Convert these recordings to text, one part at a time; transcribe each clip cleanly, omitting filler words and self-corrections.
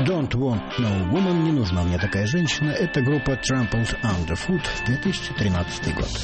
Don't Want No Woman, не нужна мне такая женщина. Это группа Trampled Underfoot, 2013 год.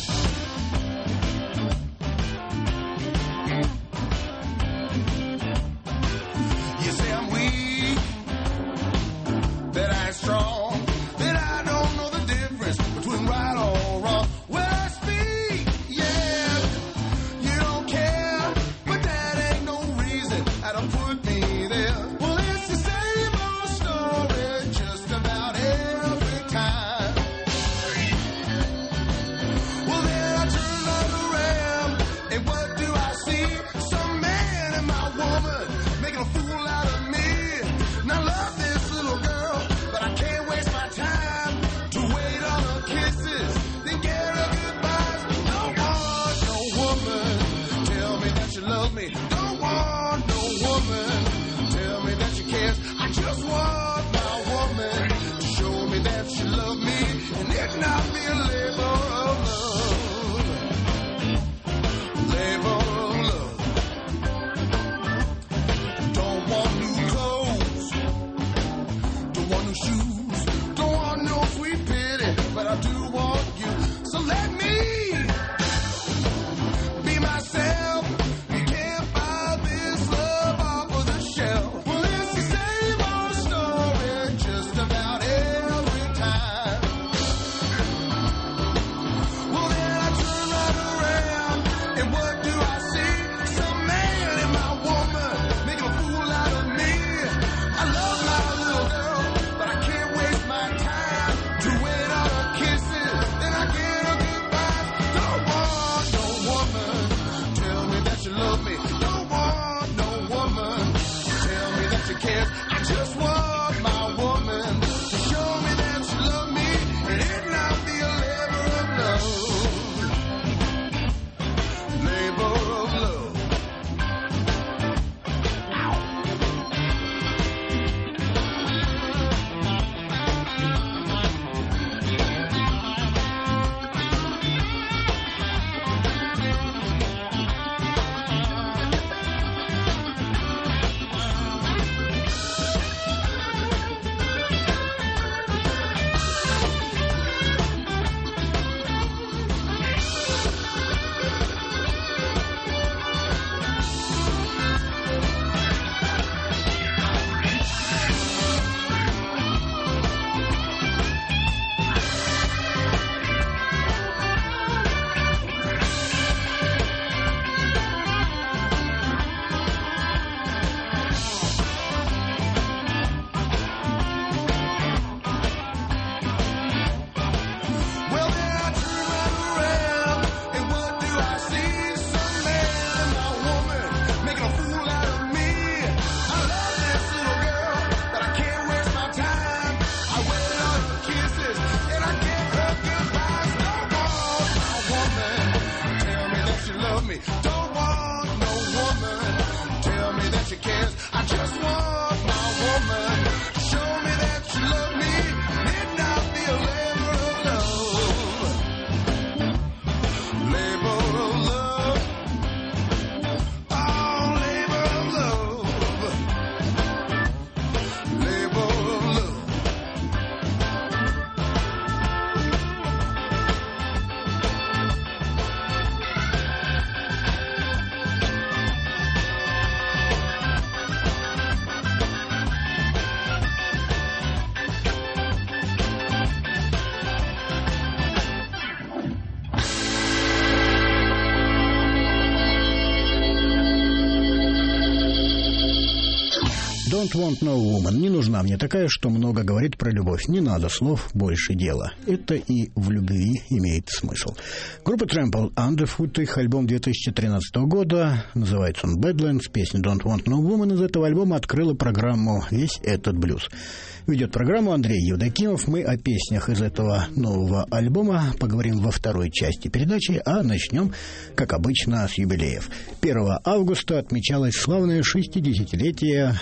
Don't Want No Woman. Не нужна мне такая, что много говорит про любовь. Не надо слов, больше дела. Это и в любви имеет смысл. Группа Trampled Underfoot, их альбом 2013 года, называется он Badlands. Песня Don't Want No Woman из этого альбома открыла программу «Весь этот блюз». Ведет программу Андрей Евдокимов. Мы о песнях из этого нового альбома поговорим во второй части передачи, а начнем, как обычно, с юбилеев. 1 августа отмечалось славное 60-летие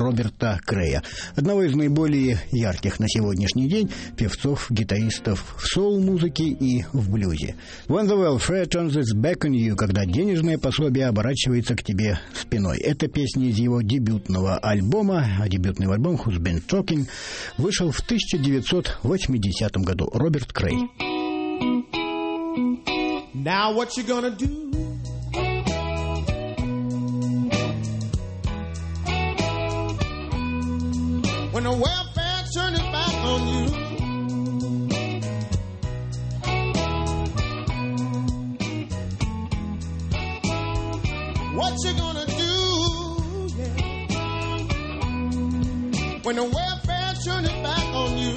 Роберта Крэя, одного из наиболее ярких на сегодняшний день певцов, гитаристов в соул-музыке и в блюзе. When the welfare turns its back on you, когда денежное пособие оборачивается к тебе спиной. Это песня из его дебютного альбома, а дебютный альбом Who's Been Talking вышел в 1980 году. Роберт Крэй. Now what you gonna do? When the welfare turn it back on you, what you gonna do? Yeah. When the welfare turn it back on you,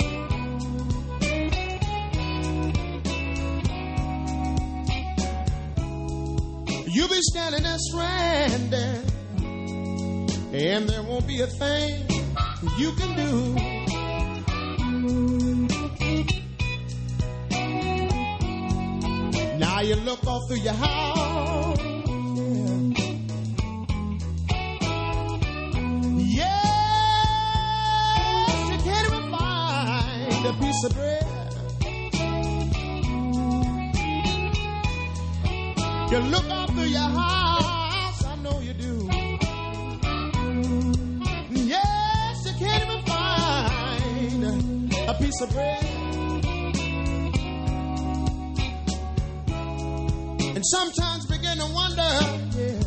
you'll be standing there stranded, and there won't be a thing you can do. Now you look all through your house, yes, you can't even find a piece of bread. You look all through your house, I know you do. Yes, you can't even find a piece of bread. And sometimes begin to wonder, yeah,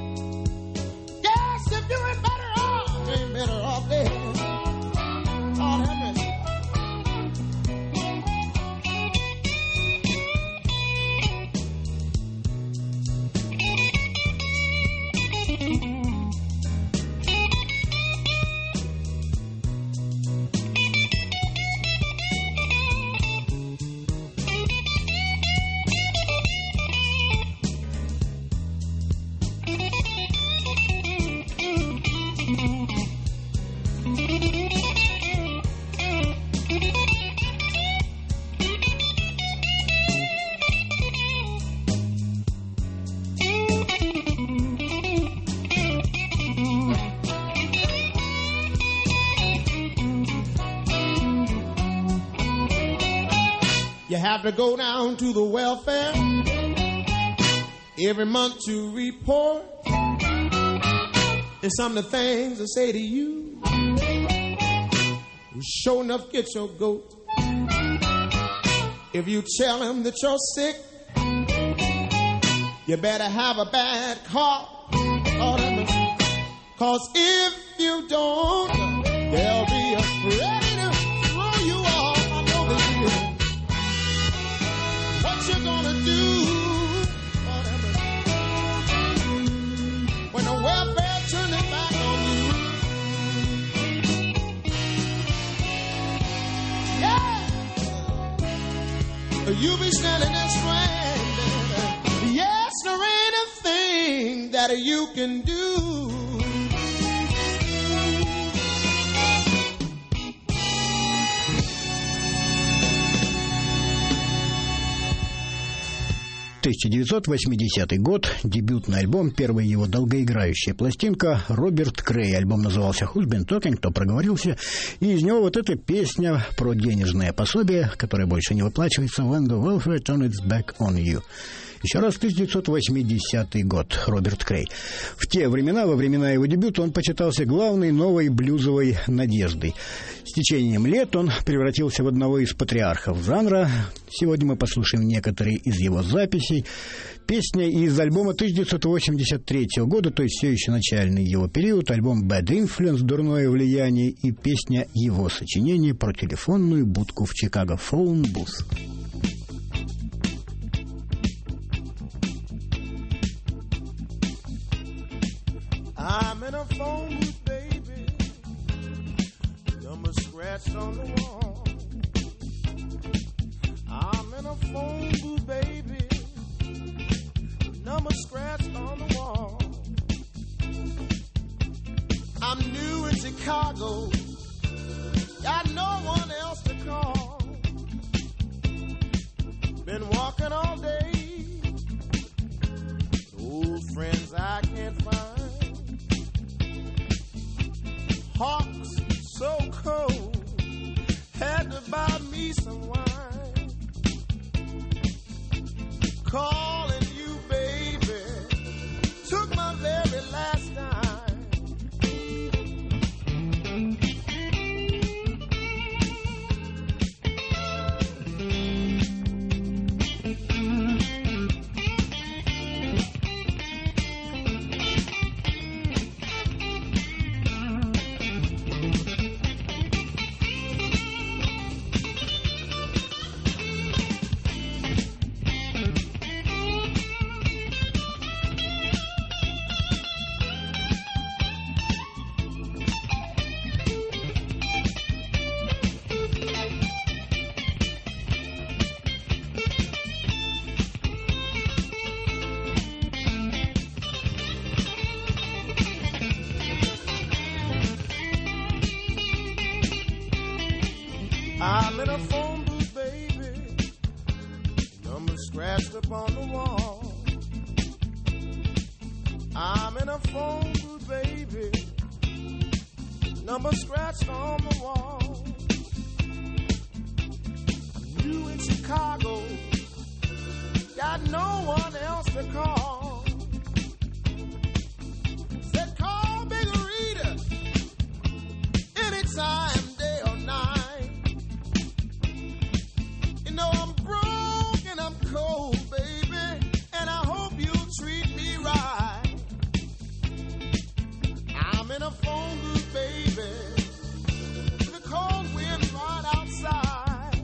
yes, if you ain't better off, you ain't better off dead. Lord have mercy. You have to go down to the welfare every month to report. And some of the things I say to you, you sure enough get your goat. If you tell him that you're sick, you better have a bad cough. Cause if you don't, they'll be ready to throw you off. I know they will. What you gonna do when the welfare turn it back on you? Yeah, you be standing there stranded. Yes, there ain't a thing that you can do. — 1980 год, дебютный альбом, первая его долгоиграющая пластинка «Роберт Крэй». Альбом назывался «Who's Been Talking», кто проговорился, и из него вот эта песня про денежное пособие, которое больше не выплачивается, «When the welfare turns its back on you». Еще раз, 1980 год, Роберт Крэй. В те времена, во времена его дебюта, он почитался главной новой блюзовой надеждой. С течением лет он превратился в одного из патриархов жанра. Сегодня мы послушаем некоторые из его записей. Песня из альбома 1983 года, то есть все еще начальный его период, альбом «Bad Influence», «Дурное влияние», и песня его сочинения про телефонную будку в Чикаго, «Phone Booth». I'm in a phone booth, baby. Number scratched on the wall. I'm in a phone booth, baby. Number scratched on the wall. I'm new in Chicago. Got no one else to call. Been walking all day. Old friends I can't find. Park's so cold, had to buy me some wine. Calling you, baby, took my very last time. I'm in a phone booth, baby, number scratched up on the wall. I'm in a phone booth, baby, number scratched on the wall. You in Chicago, got no one else to call. Said call Big Rita anytime. Cold, baby, and I hope you treat me right. I'm in a phone booth, baby, the cold wind right outside.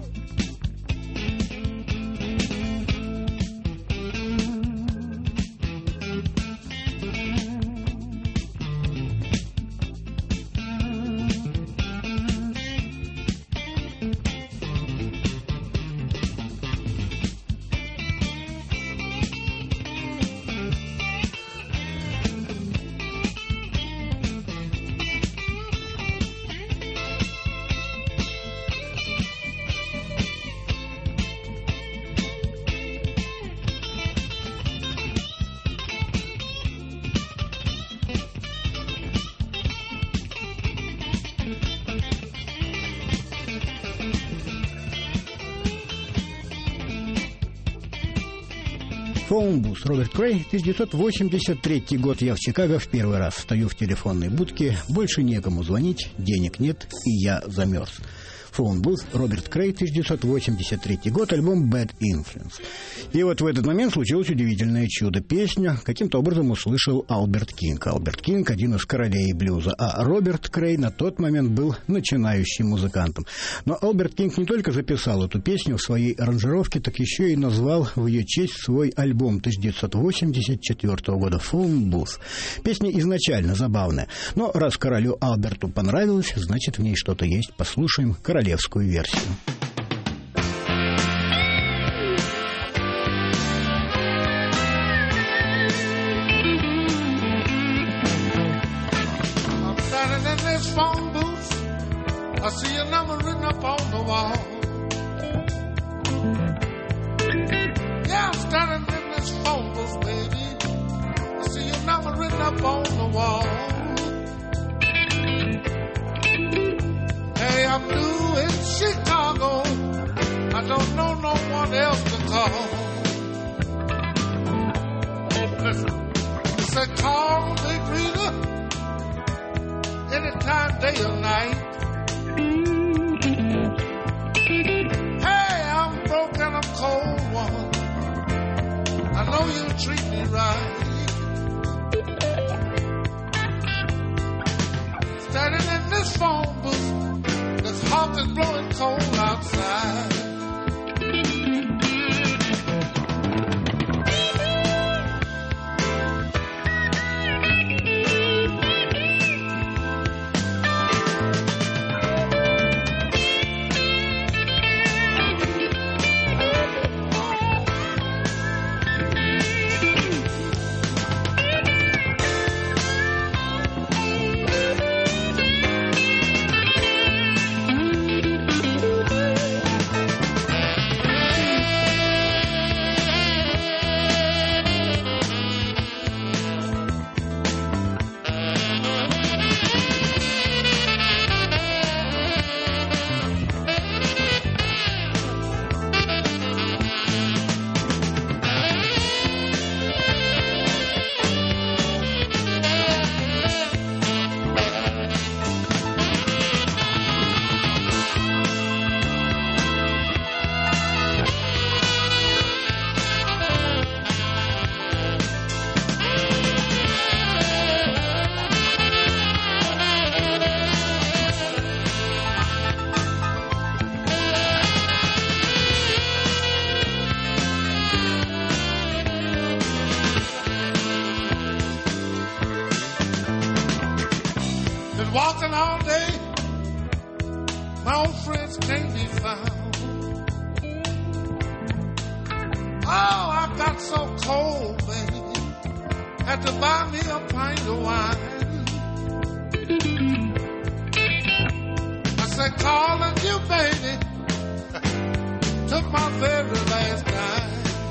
Фоунбус, Роберт Крей, 1983 год. Я в Чикаго в первый раз. Стою в телефонной будке, больше некому звонить, денег нет, и я замерз. Фоунбус, Роберт Крей, 1983 год, альбом Bad Influence. И вот в этот момент случилось удивительное чудо. Песню каким-то образом услышал Альберт Кинг. Альберт Кинг — один из королей блюза, а Роберт Крей на тот момент был начинающим музыкантом. Но Альберт Кинг не только записал эту песню в своей аранжировке, так еще и назвал в ее честь свой альбом 1984 года «Фоунбус». Песня изначально забавная, но раз королю Альберту понравилось, значит в ней что-то есть. Послушаем королевскую версию. Phone booth, I see your number written up on the wall. Yeah, I'm standing in this phone booth, baby. I see your number written up on the wall. Hey, I'm new in Chicago. I don't know no one else to call. Listen, I said call Big Rita anytime, day or night. Hey, I'm broke and I'm cold, woman. I know you treat me right. Standing in this phone booth, this hawk is blowing cold outside. walking all day, my old friends can't be found. Oh, I got so cold, baby, had to buy me a pint of wine. I said, calling you, baby, took my very last time.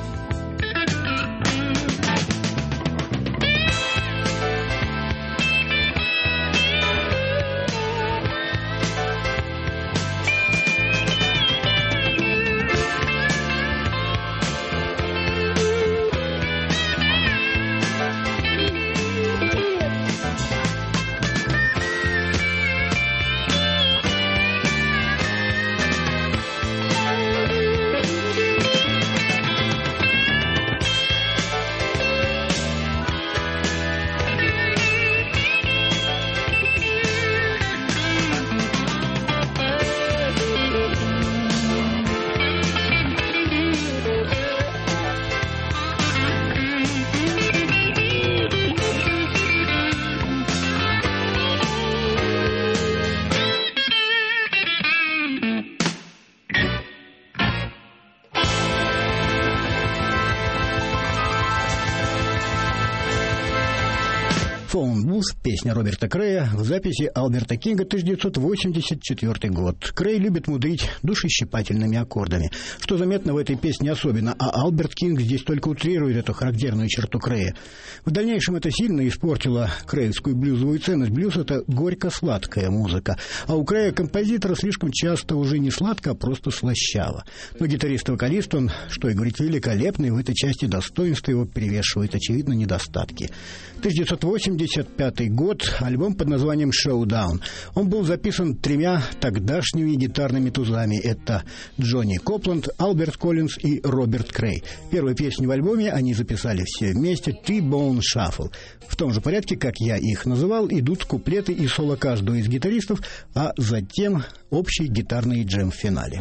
«Phone Booth» — песня Роберта Крэя в записи Альберта Кинга, 1984 год. Крэй любит мудрить душещипательными аккордами, что заметно в этой песне особенно, а Альберт Кинг здесь только утрирует эту характерную черту Крэя. В дальнейшем это сильно испортило крэевскую блюзовую ценность. Блюз — это горько-сладкая музыка, а у Крэя композитора слишком часто уже не сладко, а просто слащаво. Но гитарист-вокалист он, что и говорить, великолепный, в этой части достоинства его перевешивают, очевидно, недостатки. 1985 год, альбом под названием «Showdown». Он был записан 3 тогдашними гитарными тузами. Это Джонни Копланд, Альберт Коллинз и Роберт Крэй. Первые песни в альбоме они записали все вместе, «T-Bone Shuffle». В том же порядке, как я их называл, идут куплеты и соло каждого из гитаристов, а затем общий гитарный джем в финале.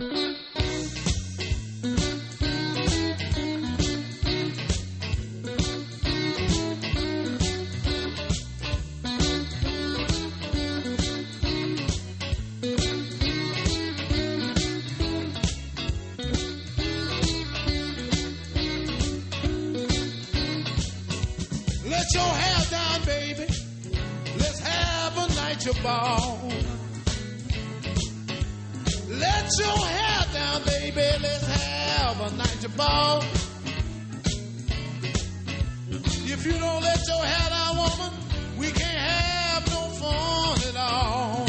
Let your hair down, baby. Let's have a night your ball. Let your hair down, baby. Let's have a night your ball. If you don't let your hair down, woman, we can't have no fun at all.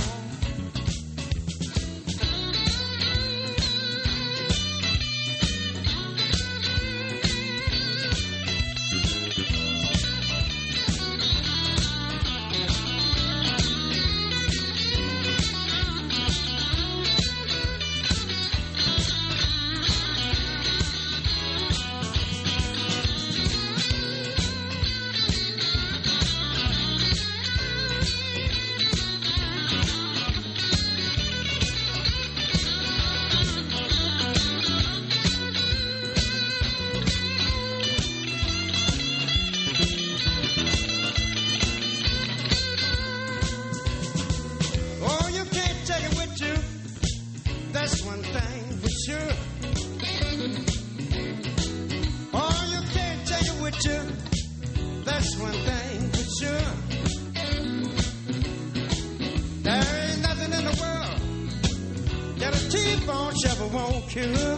That's one thing for sure. There ain't nothing in the world that a T-bone shovel won't cure.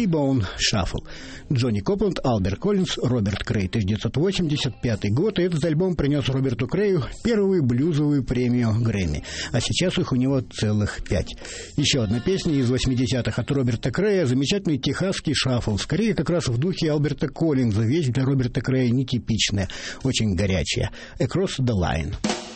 T-Bone Shuffle. Джонни Копланд, Альберт Коллинз, Роберт Крей, 1985 год. И этот альбом принес Роберту Крею первую блюзовую премию Грэмми. А сейчас их у него целых 5. Еще одна песня из 80-х от Роберта Крея. Замечательный техасский шафл. Скорее, как раз в духе Альберта Коллинза. Вещь для Роберта Крея нетипичная, очень горячая. Across the Line.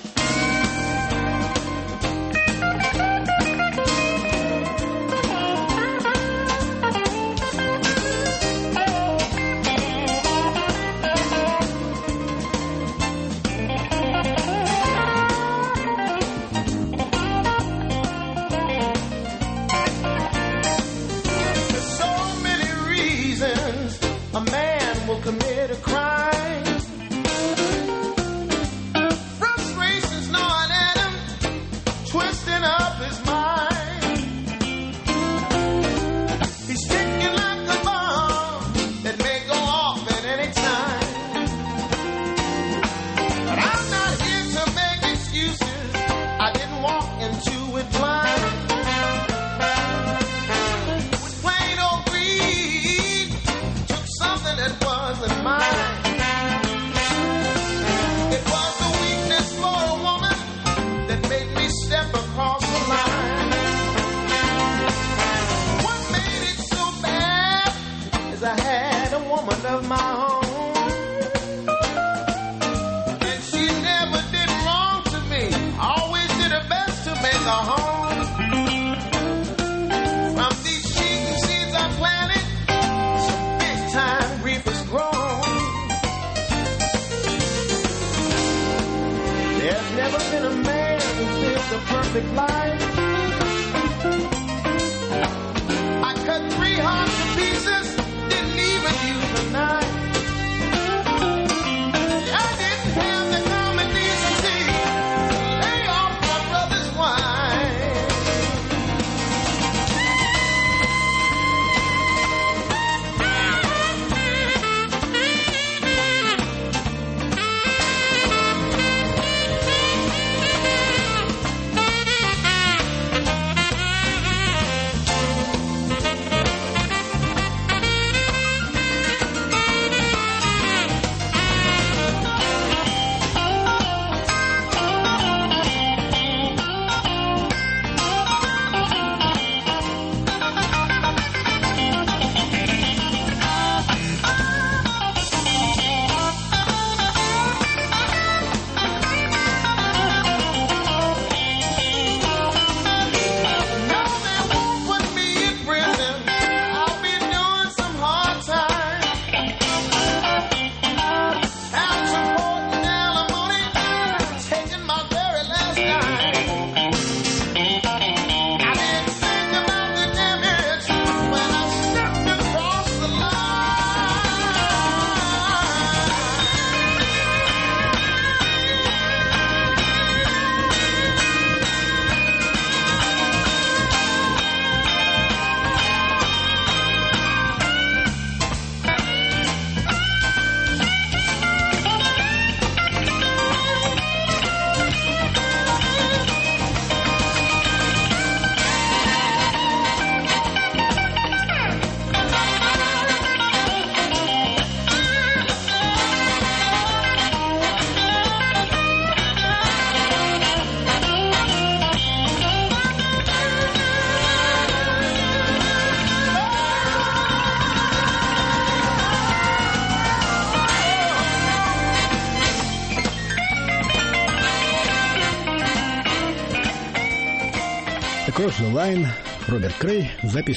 Across the Line, Роберт Крей, запись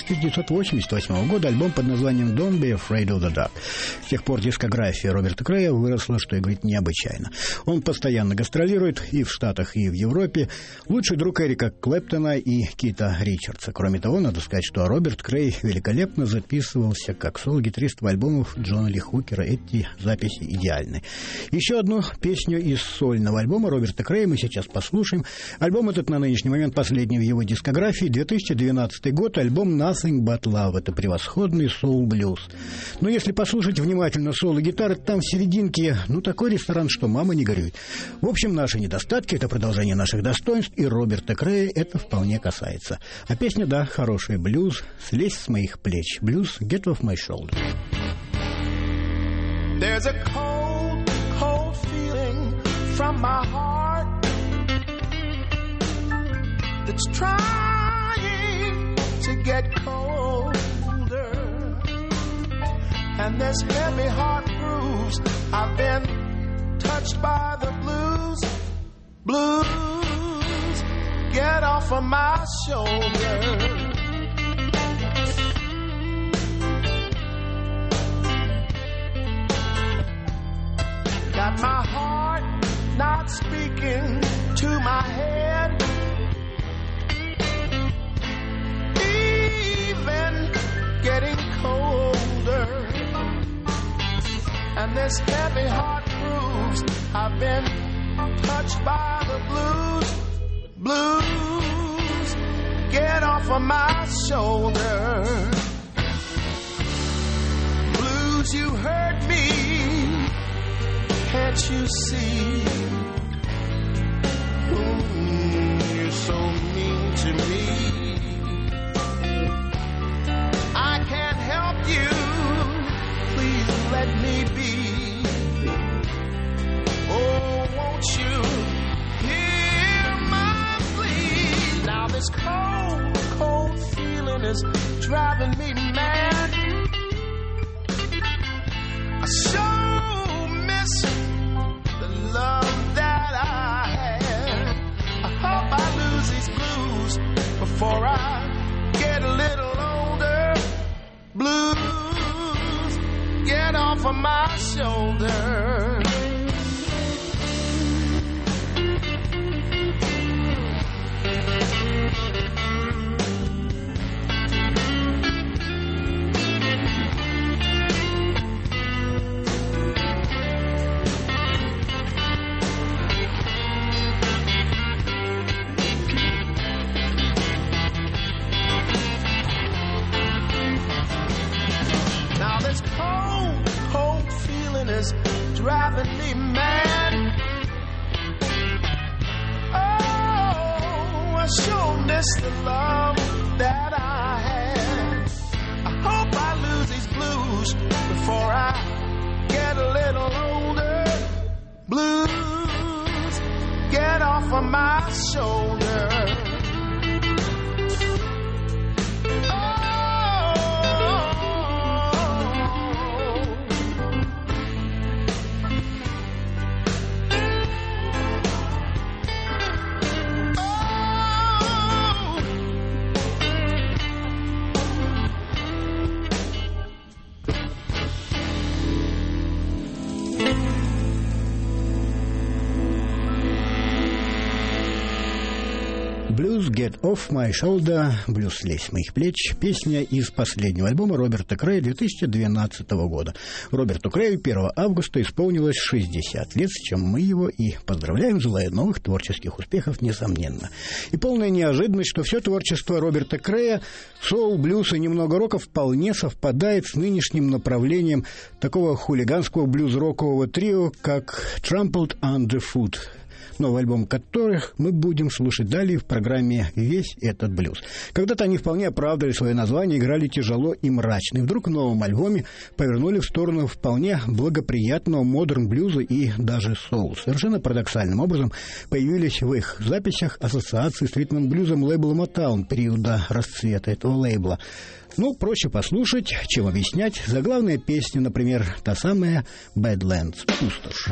1988 года, альбом под названием Don't Be Afraid of the Dark. С тех пор дискография Роберта Крея выросла, что и говорить, необычайно. Он постоянно гастролирует и в Штатах, и в Европе. Лучший друг Эрика Клэптона и Кита Ричардса. Кроме того, надо сказать, что Роберт Крей великолепно записывался как соло-гитарист в альбомах Джона Ли Хукера. Эти записи идеальны. Еще одну песню из сольного альбома Роберта Крея мы сейчас послушаем. Альбом этот на нынешний момент последний в его дискографии. 2012 1912 год, альбом Nothing But Love. Это превосходный соул-блюз. Но если послушать внимательно соло гитары, там в серединке, такой ресторан, что мама не горюй. В общем, наши недостатки — это продолжение наших достоинств, и Роберта Крэя это вполне касается. А песня, да, хорошая, блюз «Слезь с моих плеч», блюз «Get Off My Shoulder». There's a cold, cold feeling from my heart that's trying to get colder, and this heavy heart proves I've been touched by the blues. Blues, get off of my shoulder. Got my heart not speaking to my head, even getting colder, and this heavy heart proves I've been touched by the blues. Blues, get off of my shoulder. Blues, you hurt me, can't you see? You're so mean to me. I can't help you, please let me be. Oh, won't you hear my plea? Now this cold, cold feeling is driving me mad. I so miss the love that I had. I hope I lose these blues before I get a little older. Blues, get off of my shoulder. Is driving me mad. Oh, I sure miss the love that I had. I hope I lose these blues before I get a little older. Blues, get off of my shoulder. Blues Get Off My Shoulder, блюз «Слезь с моих плеч», песня из последнего альбома Роберта Крэя 2012 года. Роберту Крэю 1 августа исполнилось 60 лет, с чем мы его и поздравляем, желая новых творческих успехов, несомненно. И полная неожиданность, что все творчество Роберта Крэя, соул, блюз и немного рока вполне совпадает с нынешним направлением такого хулиганского блюз-рокового трио, как Trampled Underfoot, новый альбом которых мы будем слушать далее в программе «Весь этот блюз». Когда-то они вполне оправдывали свое название, играли тяжело и мрачно. И вдруг в новом альбоме повернули в сторону вполне благоприятного модерн-блюза и даже соул. Совершенно парадоксальным образом появились в их записях ассоциации с ритм-блюзом лейбла Motown периода расцвета этого лейбла. Проще послушать, чем объяснять. Заглавная песня, например, та самая «Badlands» — «Пустошь».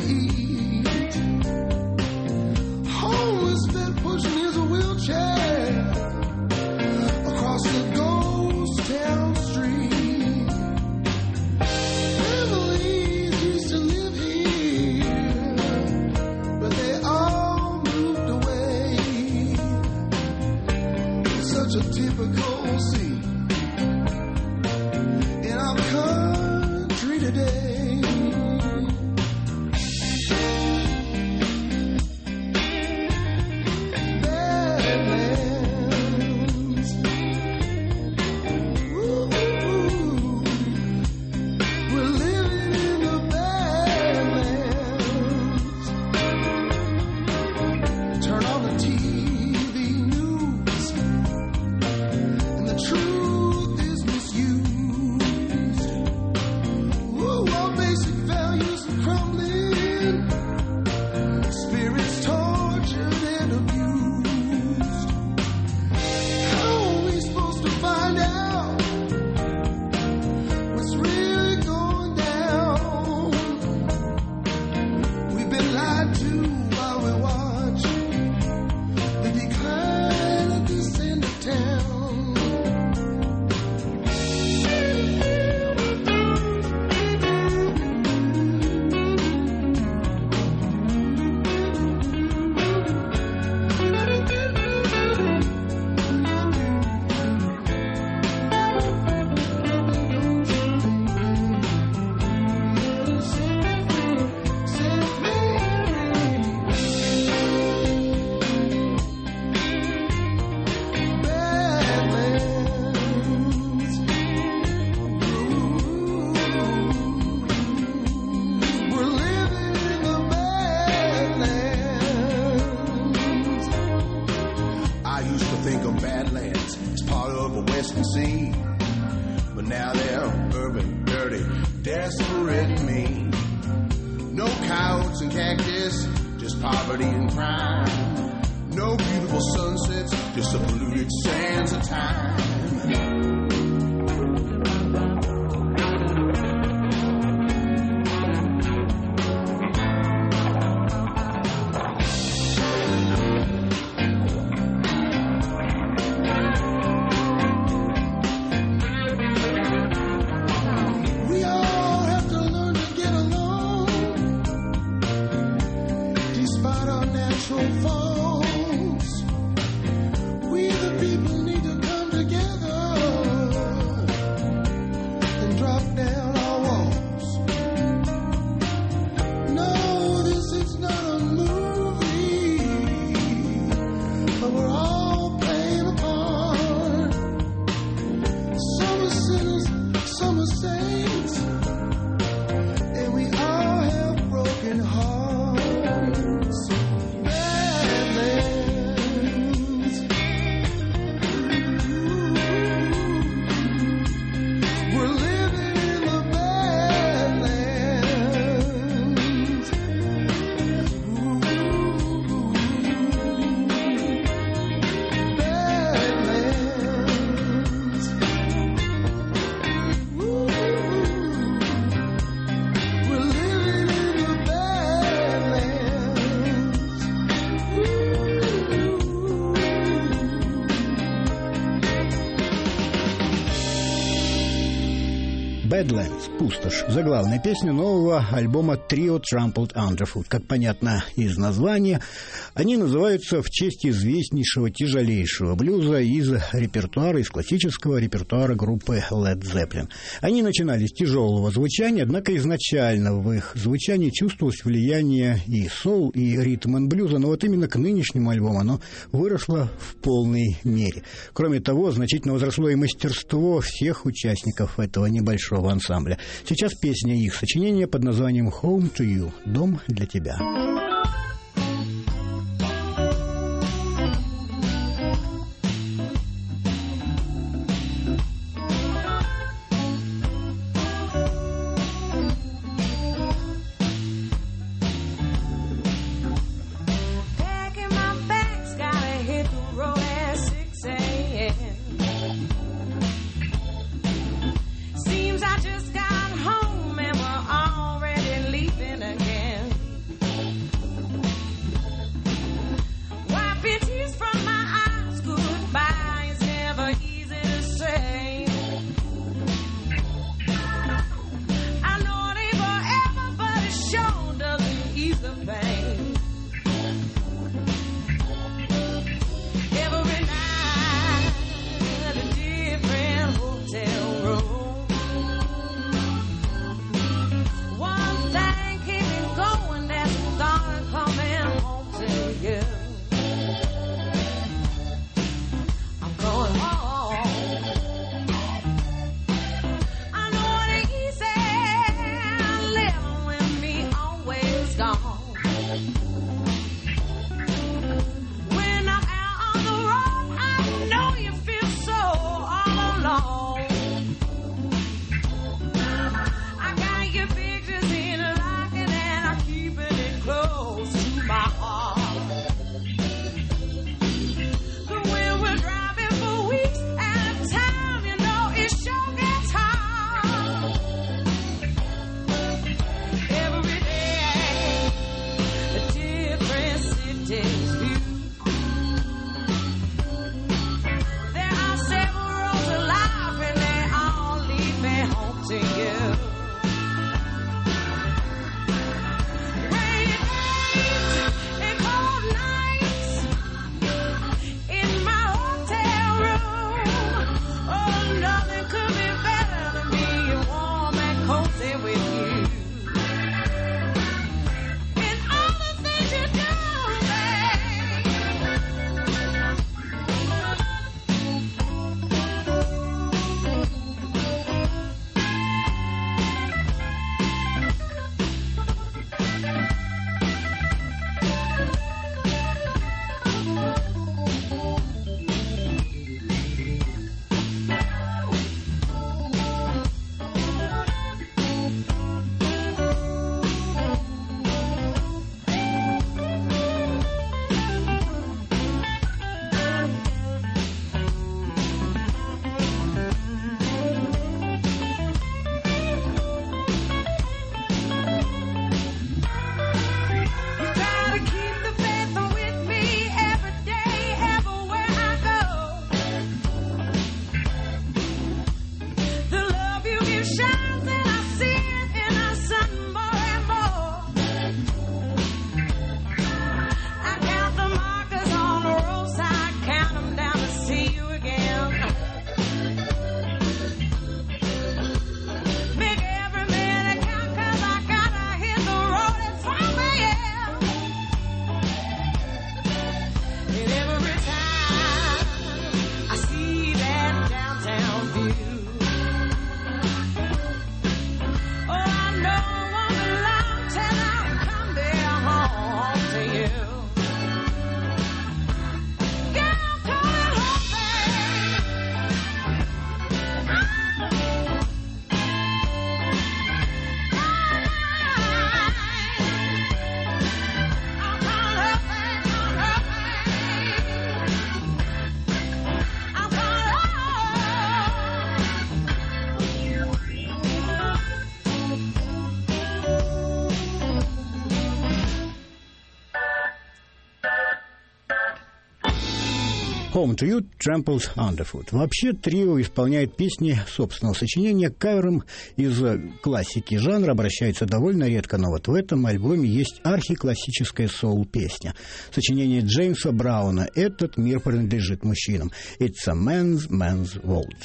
Pushing his wheelchair. poverty and crime. No beautiful sunsets, just the polluted sands of time. Badlands, пустошь, заглавная песня нового альбома Trio Trampled Underfoot. Как понятно из названия, они называются в честь известнейшего тяжелейшего блюза из классического репертуара группы Led Zeppelin. Они начинали с тяжелого звучания, однако изначально в их звучании чувствовалось влияние и соул, и ритм-н-блюза, но вот именно к нынешнему альбому оно выросло в полной мере. Кроме того, значительно возросло и мастерство всех участников этого небольшого ансамбля. Сейчас песня их сочинения под названием «Home to You» – «Дом для тебя». Home to You, Trampled Underfoot. Вообще, трио исполняет песни собственного сочинения, к каверам из классики жанра обращается довольно редко, но вот в этом альбоме есть архиклассическая соул-песня. Сочинение Джеймса Брауна «Этот мир принадлежит мужчинам». It's a man's world.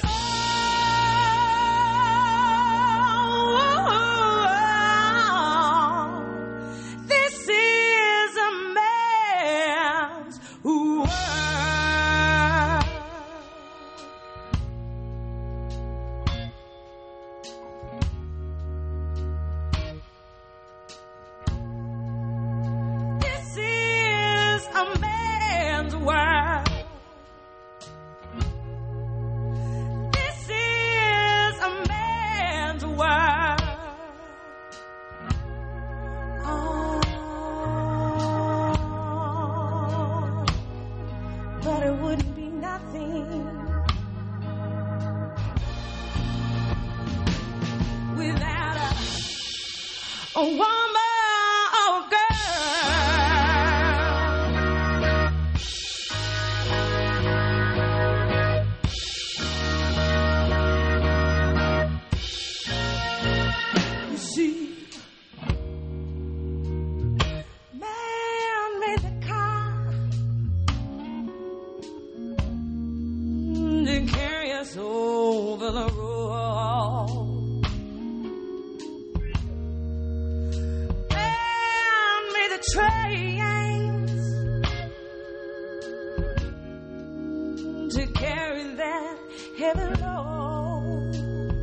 To carry that heavy load.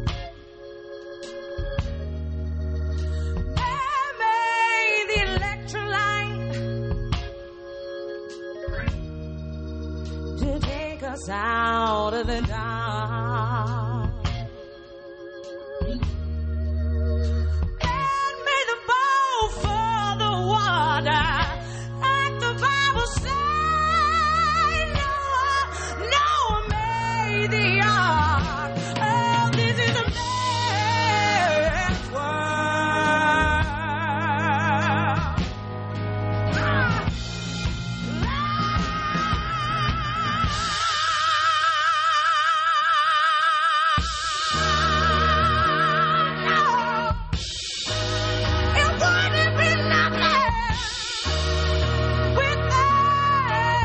Man made the electrolyte to take us out of the dark. Man made the bowl for the water, like the Bible says. The ark. Oh, this is a man's world. It wouldn't be nothing without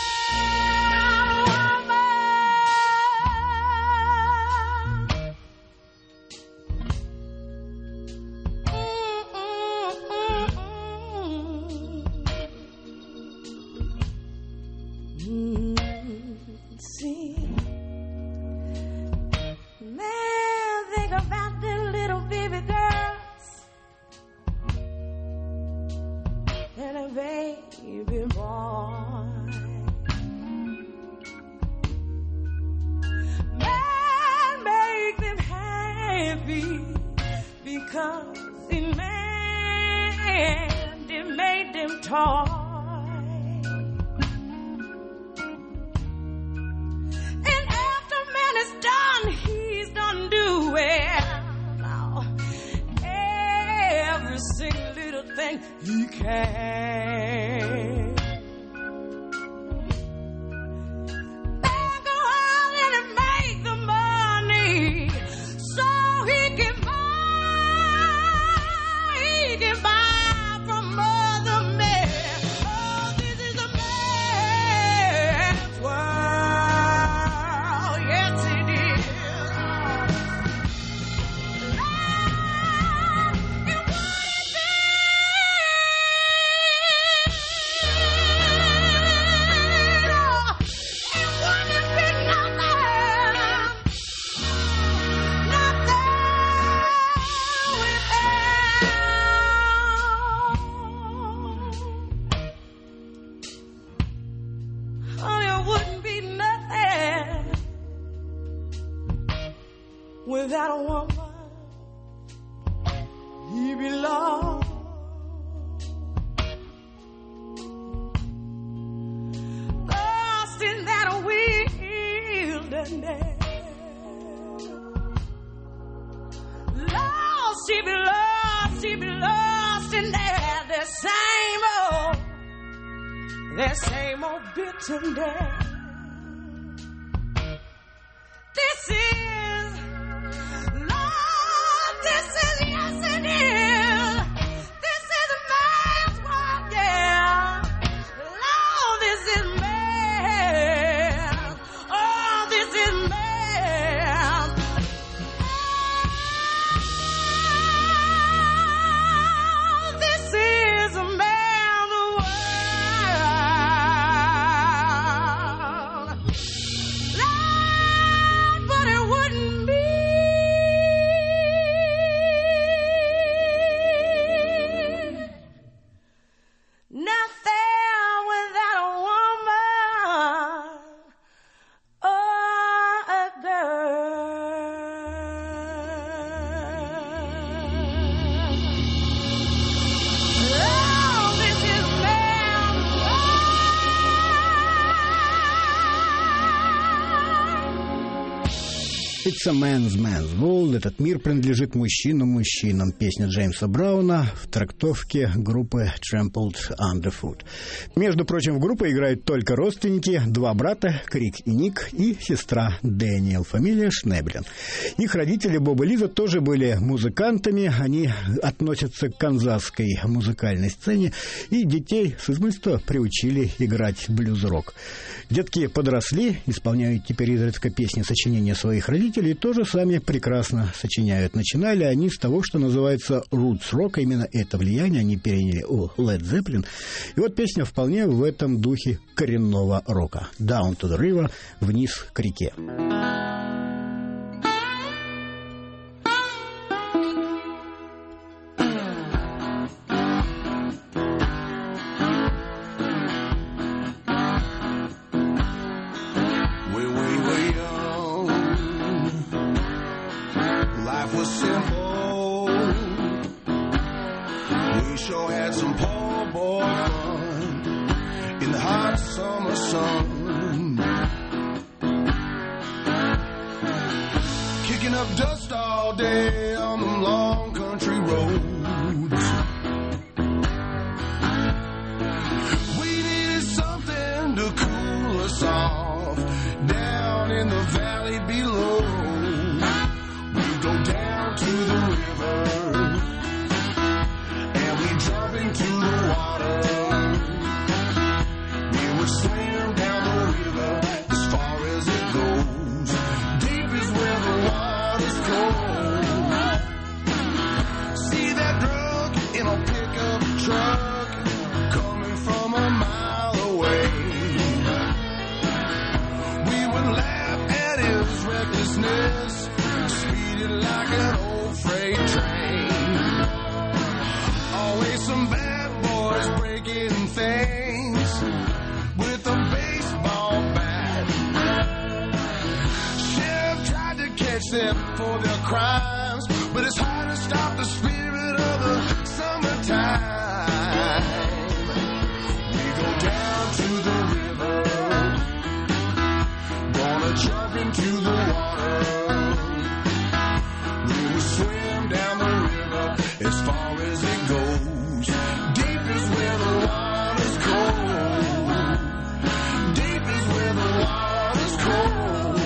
baby boy. Man, make them happy because he made them toy. And after man is done, he's done doing every single little thing he can. Man, go out and make the money so he can buy from other men. Oh, this is a man's world. Yes, it is. Without a woman, he belongs. Lost in that wilderness. Lost, she be lost in there. That same old bitterness. It's a man's world. Этот мир принадлежит мужчинам. Песня Джеймса Брауна в трактовке группы Trampled Underfoot. Между прочим, в группе играют только родственники, два брата, Крик и Ник, и сестра Дэниел, фамилия Шнеблен. Их родители Боб и Лиза тоже были музыкантами. Они относятся к канзасской музыкальной сцене и детей с измольства приучили играть блюз-рок. Детки подросли, исполняют теперь изредка песни сочинения своих родителей и тоже сами прекрасно сочиняют. Начинали они с того, что называется roots rock, именно это влияние они переняли у Led Zeppelin. И вот песня вполне в этом духе коренного рока. Down to the river, вниз к реке. For their crimes, but it's hard to stop the spirit of the summertime. We go down to the river, gonna jump into the water. We will swim down the river as far as it goes. Deep is where the water's cold. Deep is where the water's cold.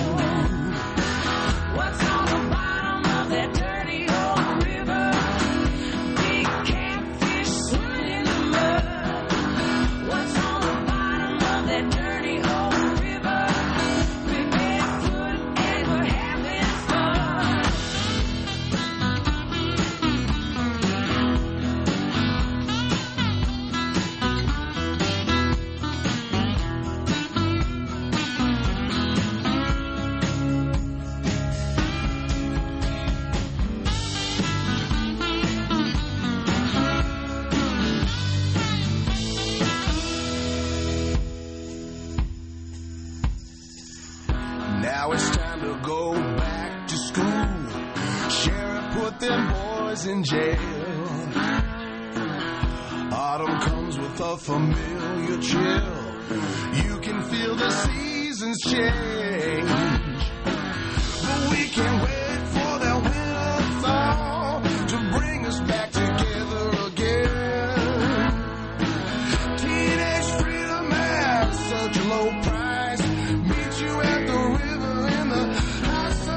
Now it's time to go back to school. Sheriff put them boys in jail. Autumn comes with a familiar chill. You can feel the seasons change. But we can't wait for that winter thaw to bring us back together again. Teenage freedom at such a low price. Meet you at the river in the hot sun.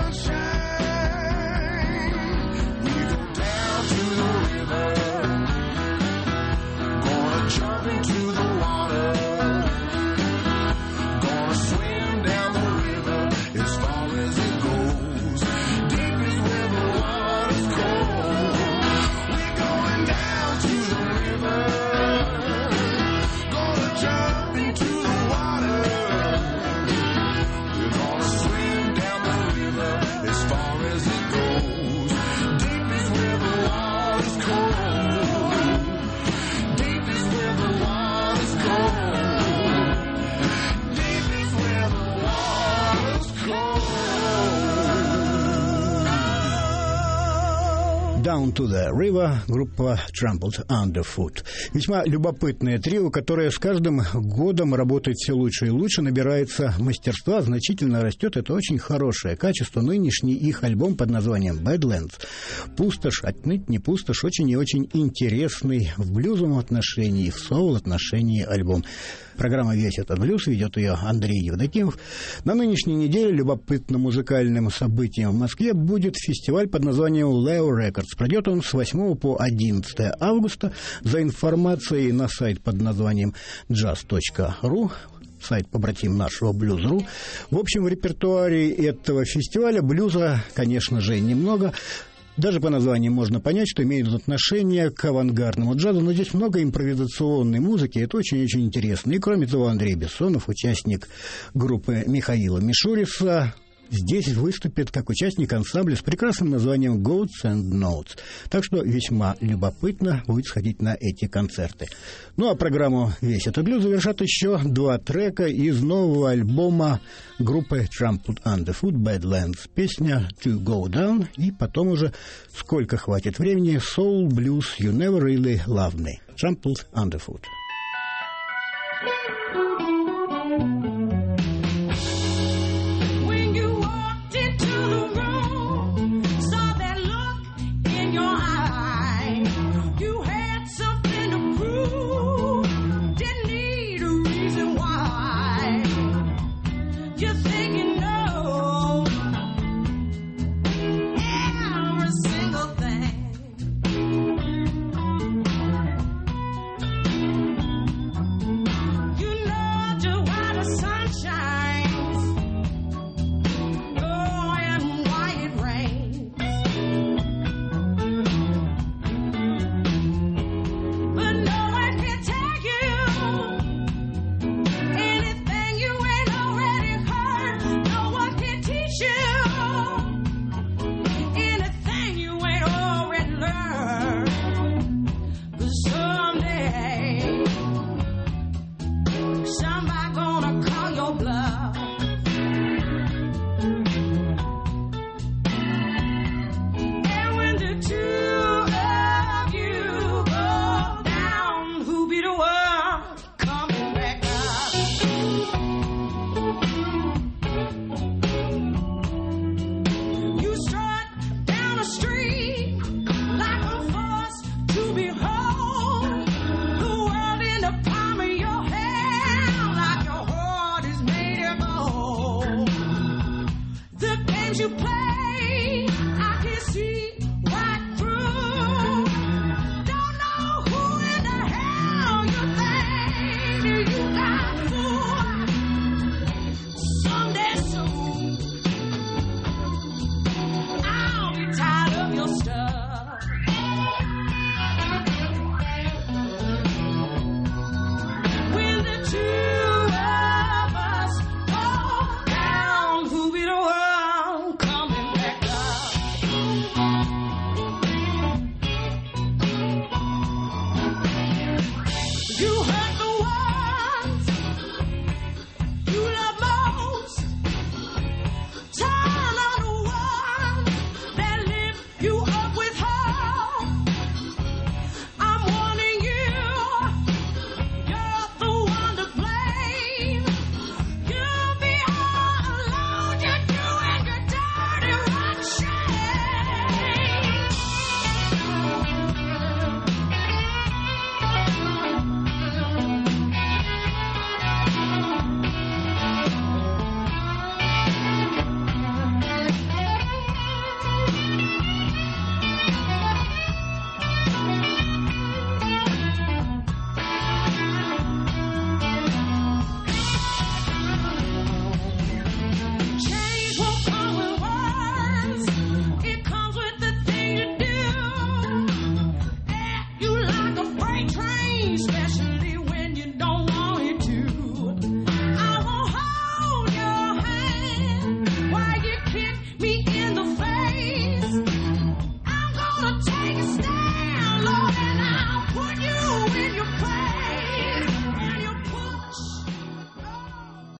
Down to the River, группа Trampled Underfoot. Весьма любопытное трио, которое с каждым годом работает все лучше и лучше, набирается мастерства, значительно растет. Это очень хорошее качество. Нынешний их альбом под названием Badlands. Пустошь, отнюдь не пустошь, очень и очень интересный в блюзовом отношении и в соул отношении альбом. Программа «Весь этот блюз», ведет ее Андрей Евдокимов. На нынешней неделе любопытным музыкальным событием в Москве будет фестиваль под названием Leo Records. Пройдет он с 8 по 11 августа. За информацией на сайт под названием jazz.ru, сайт побратим нашего Blues.ru. В общем, в репертуаре этого фестиваля блюза, конечно же, немного. Даже по названию можно понять, что имеет отношение к авангардному джазу, но здесь много импровизационной музыки, это очень-очень интересно. И кроме того, Андрей Бессонов, участник группы Михаила Мишуриса, здесь выступит как участник ансамбля с прекрасным названием Goats and Notes. Так что весьма любопытно будет сходить на эти концерты. Ну а программу «Весь этот блюз» завершат еще два трека из нового альбома группы Trampled Underfoot Badlands. Песня To Go Down и потом уже, сколько хватит времени, Soul Blues You Never Really Loved Me. Trampled Underfoot.